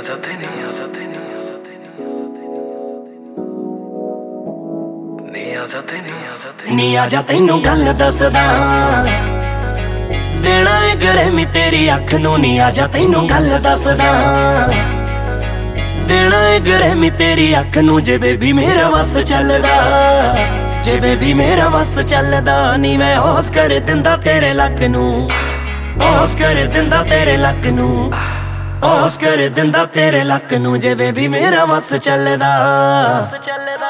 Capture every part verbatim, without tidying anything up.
जाते नहीं आ जाते नहीं आ जाते नहीं आ जाते नहीं आ जाते नहीं आ जा तैनू गल दसदा देना है गरमी तेरी अख नू नी आ जा तैनू गल दसदा देना है गरमी तेरी अख नू जे बेबी मेरा वस चलदा जे बेबी मेरा वस चलदा नी मैं होश कर दिंदा तेरे लक नू होश कर दिंदा तेरे लक नू होश कर दिंदा तेरे लक नू जे बेबी मेरा वस चलदा चलदा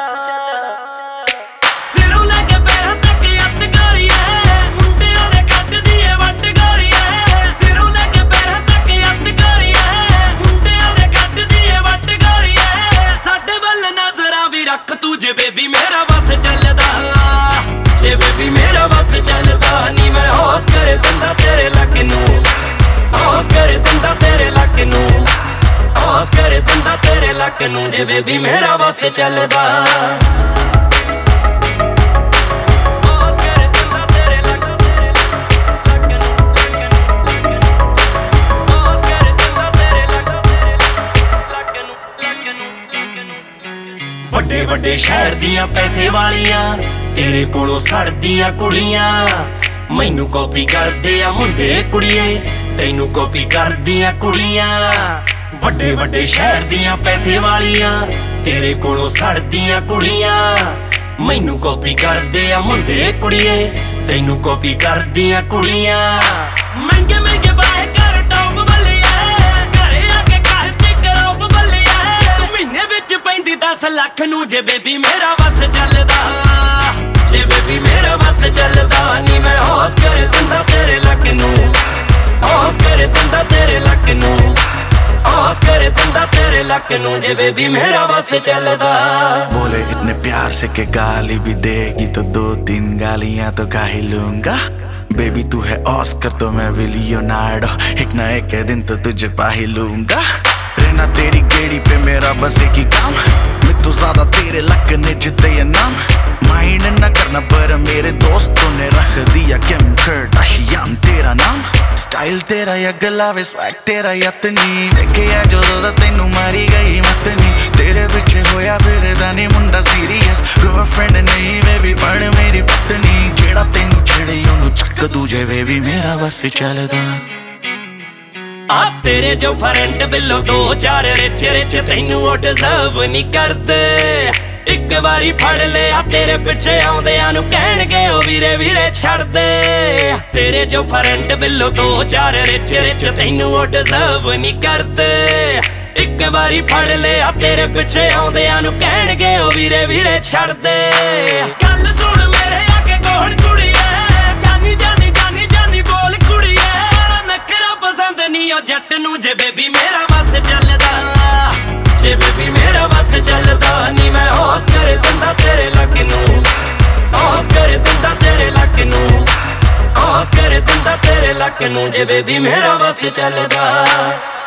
रख तू जे बेबी मेरा बस चलदा जे बेबी मेरा बस चलदा नी मैं होश कर दिंदा तेरे लक नू होश कर दिंदा तेरे लक नू होश कर दिंदा तेरे लक नू जे बेबी मेरा बस चलदा ਵੱਡੇ ਵੱਡੇ ਸ਼ਹਿਰ ਦੀਆਂ ਪੈਸੇ ਵਾਲੀਆਂ ਤੇਰੇ ਕੋਲੋਂ ਸੜਦੀਆਂ ਕੁੜੀਆਂ ਮੈਨੂੰ ਕਾਪੀ ਕਰਦੇ ਆ ਮੁੰਡੇ ਕੁੜੀਏ ਤੈਨੂੰ ਕਾਪੀ ਕਰਦੀਆਂ ਕੁੜੀਆਂ ਵੱਡੇ ਵੱਡੇ ਸ਼ਹਿਰ ਦੀਆਂ ਪੈਸੇ ਵਾਲੀਆਂ ਤੇਰੇ ਕੋਲੋਂ ਸੜਦੀਆਂ ਕੁੜੀਆਂ ਮੈਨੂੰ ਕਾਪੀ ਕਰਦੇ ਆ ਮੁੰਡੇ ਕੁੜੀਏ ਤੈਨੂੰ ਕਾਪੀ ਕਰਦੀਆਂ ਕੁੜੀਆਂ ਮਹਿੰਗੇ ਮਹਿੰਗੇ ਬਾਏ ਕਰ ਟੌਪ ਬੱਲੀਏ ਘਰੇ ਆ ਕੇ ਘਰ ਤੇ ਕਰੋਪ ਬੱਲੀਏ ਤੂੰ ਮਹੀਨੇ ਵਿੱਚ ਪੈਂਦੀ दस लख नू जे बेबी मेरा बस चलदा जे बेबी मेरा बस चलदा नी मैं होश कर दिंदा तेरे लक नू होश कर दिंदा तेरे लक नू होश कर दिंदा तेरे लक नू जे बेबी मेरा बस चलदा बोले इतने प्यार से के गाली भी देगी तो दो तीन गालियां तो खा ही लूंगा बेबी तू है ऑस्कर तो मैं भी लियोनार्डो एक ना एक दिन तो तुझे पा ही लूंगा रहना तेरी गेड़ी पे मेरा बस एक ही काम मैं तो ज्यादा तेरे लक ने जिते ये नाम माइंड ना करना पर मेरे दोस्तों ने रख दिया किम कार्दाशियन तेरा नाम स्टाइल तेरा या गलावे स्वैग तेरा यतनी देखे या जो दा तेनू मारी गई मतनी तेरे पिछे होया फिरदा नी मुंडा सीरियस गर्लफ्रेंड नहीं बेबी पण मेरी पत्नी जेड़ा तेनू छेड़े ओनू चक दूजे बेबी मेरा बस चलदा आ तेरे जो फ्रेंड बिलो दो चार रिच रिच तैनू ओ डिजर्व नहीं करते एक बारी फड़ ले आ तेरे पिछे आउंदियां नू कहणगे ओ वीरे वीरे छड़ दे तेरे जो फ्रेंड बिलो दो चार रिच रिच तैनू ओ डिजर्व नहीं करते एक बारी फड़ ले आ तेरे पिछे आउंदियां नू कहणगे ओ वीरे वीरे छड़ दे गल सुन मेरे आके कोहण कुड़ीए जानी जानी जानी जानी बोल कुड़ीए नखरा पसंद नहीं ओ जट नू जे बेबी मेरा बस चलदा जे बेबी मेरा बस चलदा नी मैं होश कर दिंदा तेरे लक नू होश कर दिंदा तेरे लक नू होश कर दिंदा तेरे लक नू जे बेबी मेरा बस चलदा।